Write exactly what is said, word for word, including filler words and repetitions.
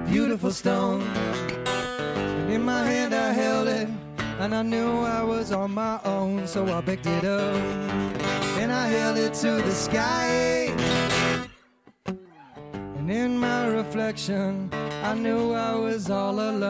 beautiful stone. And in my hand I held it, and I knew I was on my own. So I picked it up, and I held it to the sky. And in my reflection, I knew I was all alone.